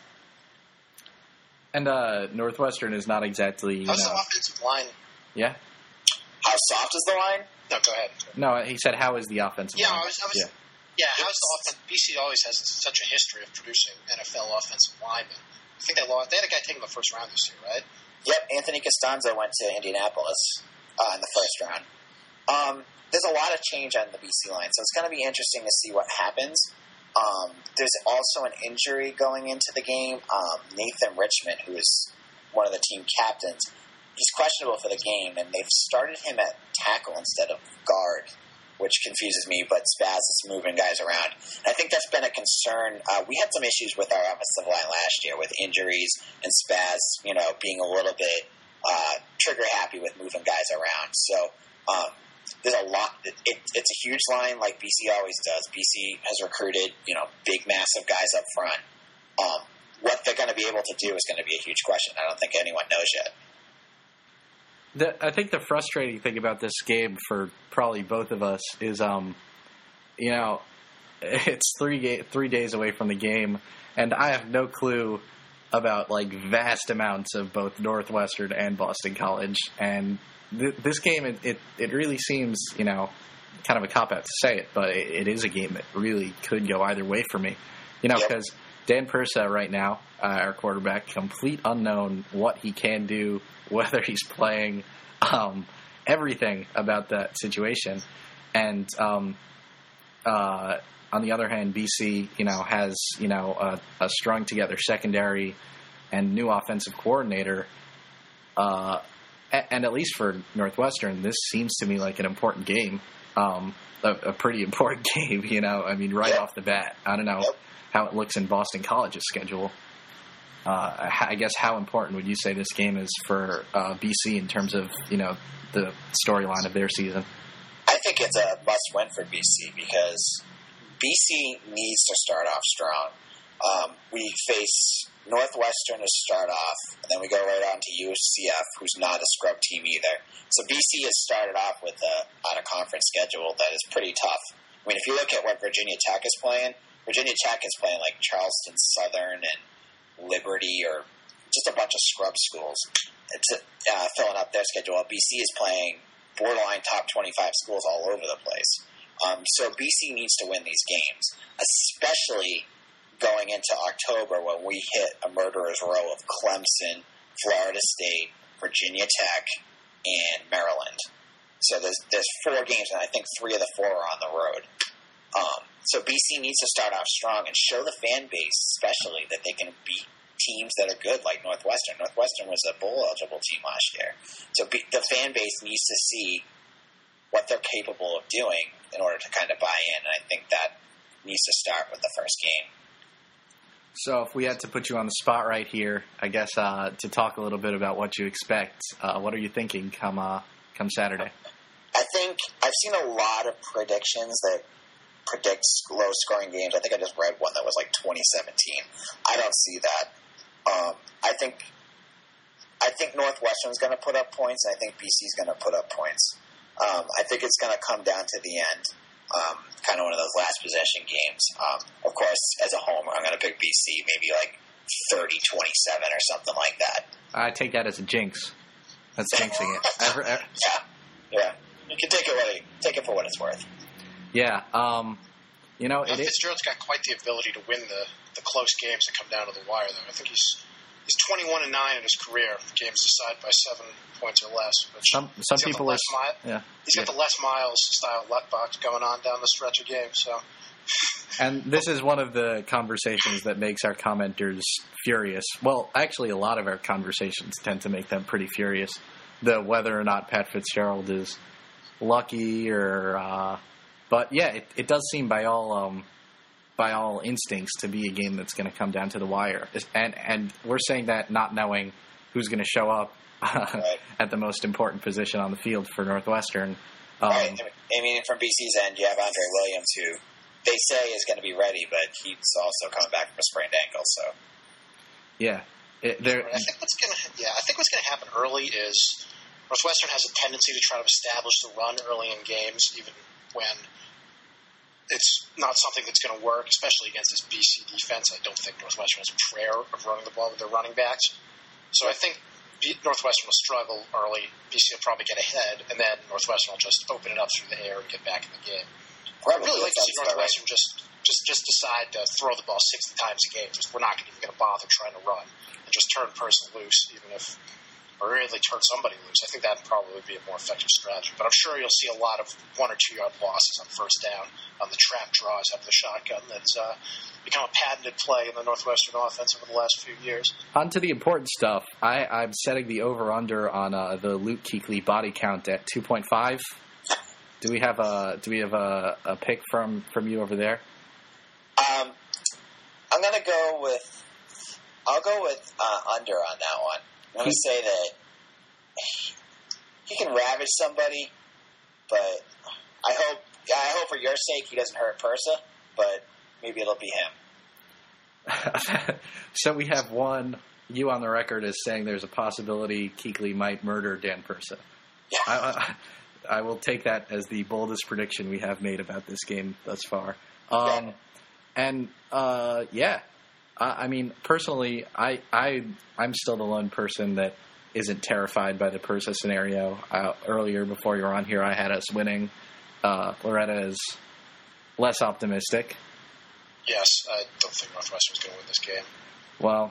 And uh, Northwestern is not exactly, you How's know, the offensive line? Yeah. How soft is the line? No, go ahead. No, he said, "How is the offensive Yeah, line?" I was, I was, yeah. yeah. How's the offense? B C always has such a history of producing N F L offensive linemen. I think they lost. They had a guy taking the first round this year, right? Yep, Anthony Costanzo went to Indianapolis uh, in the first round. Um, there's a lot of change on the B C line, so it's going to be interesting to see what happens. Um, there's also an injury going into the game. Um, Nathan Richmond, who is one of the team captains, he's questionable for the game, and they've started him at tackle instead of guard, which confuses me, but Spaz is moving guys around. And I think that's been a concern. Uh, we had some issues with our offensive line last year with injuries and Spaz, you know, being a little bit uh, trigger-happy with moving guys around. So um, there's a lot. It, it, it's a huge line like B C always does. B C has recruited, you know, big, massive guys up front. Um, what the to be able to do is going to be a huge question. I don't think anyone knows yet. The, I think the frustrating thing about this game for probably both of us is, um, you know, it's three ga- three days away from the game, and I have no clue about, like, vast amounts of both Northwestern and Boston College. And th- this game, it, it, it really seems, you know, kind of a cop-out to say it, but it, it is a game that really could go either way for me. You know, because Dan Persa right now, uh, our quarterback, complete unknown what he can do, whether he's playing, um, everything about that situation. And um, uh, on the other hand, B C, you know, has, you know, a, a strung together secondary and new offensive coordinator. Uh, and at least for Northwestern, this seems to me like an important game, um, a, a pretty important game, you know, I mean, right off the bat. I don't know how it looks in Boston College's schedule. Uh, I guess how important would you say this game is for uh, B C in terms of, you know, the storyline of their season? I think it's a must-win for B C because B C needs to start off strong. Um, we face Northwestern to start off, and then we go right on to U C F, who's not a scrub team either. So B C has started off with a out-of-conference schedule that is pretty tough. I mean, if you look at what Virginia Tech is playing, Virginia Tech is playing like Charleston Southern and Liberty, or just a bunch of scrub schools. It's uh, filling up their schedule. B C is playing borderline top twenty-five schools all over the place. Um, so B C needs to win these games, especially going into October when we hit a murderer's row of Clemson, Florida State, Virginia Tech, and Maryland. So there's there's four games, and I think three of the four are on the road. Um, so B C needs to start off strong and show the fan base, especially, that they can beat teams that are good like Northwestern. Northwestern was a bowl-eligible team last year. So be, the fan base needs to see what they're capable of doing in order to kind of buy in, and I think that needs to start with the first game. So if we had to put you on the spot right here, I guess uh, to talk a little bit about what you expect, uh, what are you thinking come uh, come Saturday? I think I've seen a lot of predictions that predict low-scoring games. I think I just read one that was like twenty seventeen. I don't see that. Um, I think I think Northwestern's going to put up points, and I think B C's going to put up points. Um, I think it's going to come down to the end, um, kind of one of those last possession games. Um, of course, as a homer, I'm going to pick B C, maybe like thirty twenty-seven or something like that. I take that as a jinx. That's jinxing it. Ever, ever. Yeah, yeah. You can take it what it, take it for what it's worth. Yeah, um, you know, Now, it is. Fitzgerald's got quite the ability to win the, the close games that come down to the wire, though. I think he's he's twenty-one and nine in his career, games decided by seven points or less. Which Some some he's got people the are. Les Miles, Yeah, he's got yeah. the Les Miles style letbox going on down the stretch of games. So, And this is one of the conversations that makes our commenters furious. Well, actually, a lot of our conversations tend to make them pretty furious. The whether or not Pat Fitzgerald is lucky or, uh, but yeah, it, it does seem by all um, by all instincts to be a game that's going to come down to the wire. And and we're saying that not knowing who's going to show up Right. at the most important position on the field for Northwestern. Um, Right. I mean, from B C's end, you have Andre Williams, who they say is going to be ready, but he's also coming back from a sprained ankle. So, yeah, it, there. I think what's going to yeah, I think what's going to happen early is Northwestern has a tendency to try to establish the run early in games, even when it's not something that's going to work, especially against this B C defense. I don't think Northwestern has a prayer of running the ball with their running backs. So I think Northwestern will struggle early. B C will probably get ahead, and then Northwestern will just open it up through the air and get back in the game. I'd really like to see Northwestern just, just just decide to throw the ball sixty times a game. Just we're not even going to bother trying to run, and just turn person loose, even if, or really turn somebody loose. I think that would probably be a more effective strategy. But I'm sure you'll see a lot of one or two yard losses on first down on the trap draws out of the shotgun. That's uh, become a patented play in the Northwestern offense over the last few years. On to the important stuff. I, I'm setting the over/under on uh, the Luke Kuechly body count at two point five. Do we have a Do we have a, a pick from, from you over there? Um, I'm going to go with. I'll go with uh, under on that one. I'm going to say that he can ravage somebody, but I hope. I hope for your sake he doesn't hurt Persa, but maybe it'll be him. So we have one, you on the record as saying there's a possibility Kuechly might murder Dan Persa. Yeah. I, I, I will take that as the boldest prediction we have made about this game thus far. Um, yeah. And, uh, yeah. I, I mean, personally, I, I, I'm still the one person that isn't terrified by the Persa scenario. Uh, earlier, before you were on here, I had us winning. Uh, Loretta is less optimistic. Yes, I don't think Northwestern's going to win this game. Well,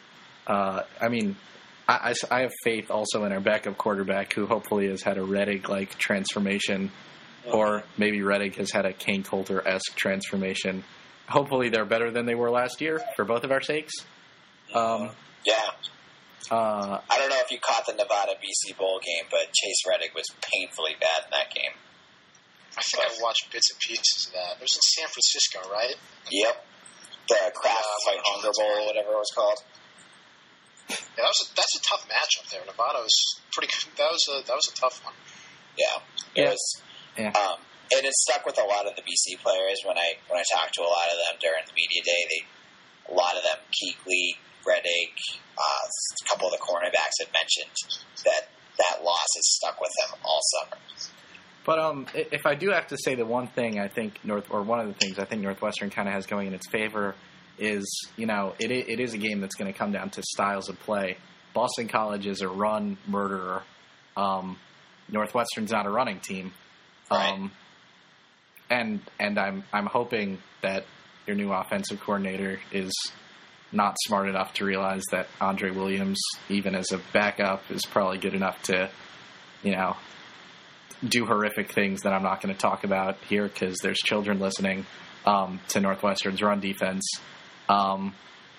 uh, I mean, I, I, I have faith also in our backup quarterback, who hopefully has had a Reddick-like transformation, mm-hmm. or maybe Reddick has had a Kane Coulter-esque transformation. Hopefully they're better than they were last year, for both of our sakes. Um, yeah. Uh, I don't know if you caught the Nevada B C Bowl game, but Chase Reddick was painfully bad in that game. I think I watched bits and pieces of that. It was in San Francisco, right? Yep. The Kraft uh, Fight Hunger Bowl, or whatever it was called. Yeah, that was a, that's a tough matchup there. Nevada was pretty good. That was a, that was a tough one. Yeah. It yeah. was. Yeah. Um, and it stuck with a lot of the B C players when I when I talked to a lot of them during the media day. They, a lot of them, Kuechly, Reddick, uh, a couple of the cornerbacks had mentioned that that loss has stuck with them all summer. But um, if I do have to say the one thing I think North, or one of the things I think Northwestern kind of has going in its favor is, you know, it it is a game that's going to come down to styles of play. Boston College is a run murderer. Um, Northwestern's not a running team. Right. Um, and and I'm I'm hoping that your new offensive coordinator is not smart enough to realize that Andre Williams, even as a backup, is probably good enough to, you know, do horrific things that I'm not going to talk about here because there's children listening um, to Northwestern's run defense. Um,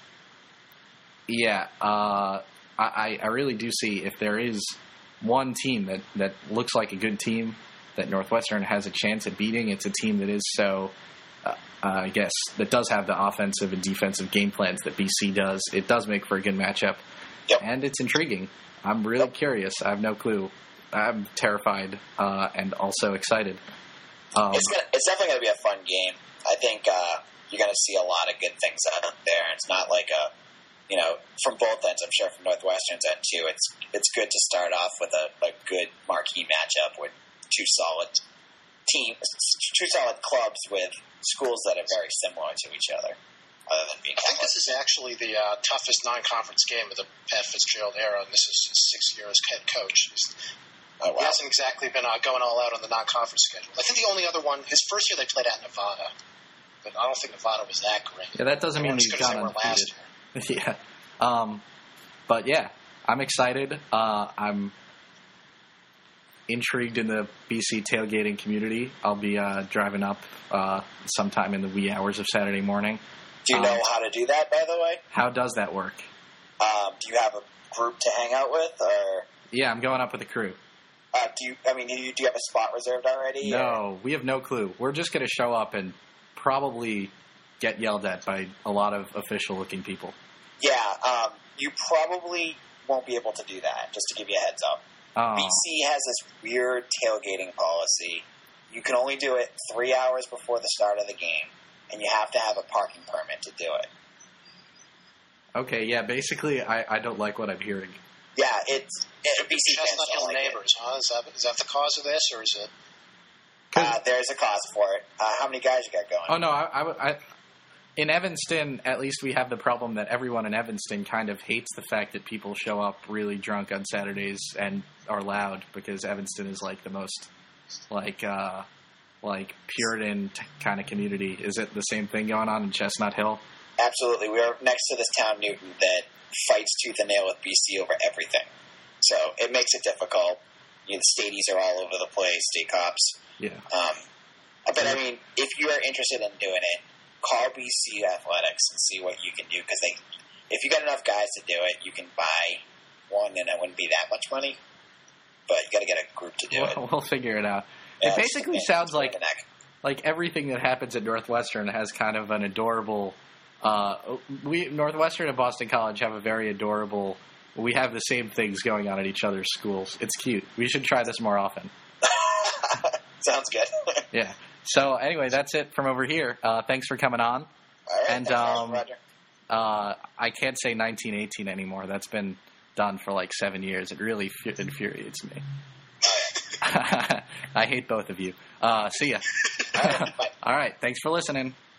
yeah, uh, I, I really do see if there is one team that, that looks like a good team that Northwestern has a chance at beating, it's a team that is so, uh, uh, I guess, that does have the offensive and defensive game plans that B C does. It does make for a good matchup, yep. and it's intriguing. I'm really yep. curious. I have no clue. I'm terrified uh, and also excited. Um, it's gonna, it's definitely going to be a fun game. I think uh, you're going to see a lot of good things out there. It's not like a, you know, from both ends. I'm sure from Northwestern's end too. It's it's good to start off with a, a good marquee matchup with two solid teams, two solid clubs with schools that are very similar to each other. Other than being, I think this is actually the uh, toughest non-conference game of the Pat Fitzgerald era, and this is his sixth year as head coach. He's, Oh, wow. He hasn't exactly been uh, going all out on the non-conference schedule. I think the only other one, his first year they played at Nevada, but I don't think Nevada was that great. Yeah, that doesn't they mean weren't he's as good as they gone were last undefeated. year. Yeah, um, but yeah, I'm excited. Uh, I'm intrigued in the B C tailgating community. I'll be uh, driving up uh, sometime in the wee hours of Saturday morning. Do you um, know how to do that, by the way? How does that work? Um, do you have a group to hang out with, or Yeah, I'm going up with a crew. Uh, do you? I mean, do you, do you have a spot reserved already? No, or? we have no clue. We're just going to show up and probably get yelled at by a lot of official-looking people. Yeah, um, you probably won't be able to do that, just to give you a heads up. Oh. B C has this weird tailgating policy. You can only do it three hours before the start of the game, and you have to have a parking permit to do it. Okay, yeah, basically, I, I don't like what I'm hearing. Yeah, it's it, B C fans Chestnut don't Hill like neighbors, it. huh? Is that, is that the cause of this, or is it? Uh, there's a cause for it. Uh, how many guys you got going? Oh, no, I, I, I, in Evanston, at least we have the problem that everyone in Evanston kind of hates the fact that people show up really drunk on Saturdays and are loud, because Evanston is like the most, like, uh, like Puritan t- kind of community. Is it the same thing going on in Chestnut Hill? Absolutely. We're next to this town, Newton, that fights tooth and nail with B C over everything. So it makes it difficult. You know, the stadies are all over the place, state cops. Yeah. Um, but, I mean, if you are interested in doing it, call B C Athletics and see what you can do. Because they, if you got enough guys to do it, you can buy one, and it wouldn't be that much money. But you got to get a group to do we'll, it. We'll figure it out. Yeah, it basically it's, sounds it's like the neck. like everything that happens at Northwestern has kind of an adorable. Uh, we Northwestern and Boston College have a very adorable. We have the same things going on at each other's schools. It's cute. We should try this more often. Sounds good. Yeah. So anyway, that's it from over here. Uh, thanks for coming on. All right. And thanks, um, Roger. uh, I can't say nineteen eighteen anymore. That's been done for like seven years. It really fu- infuriates me. I hate both of you. Uh, see ya. All right, bye. All right. Thanks for listening.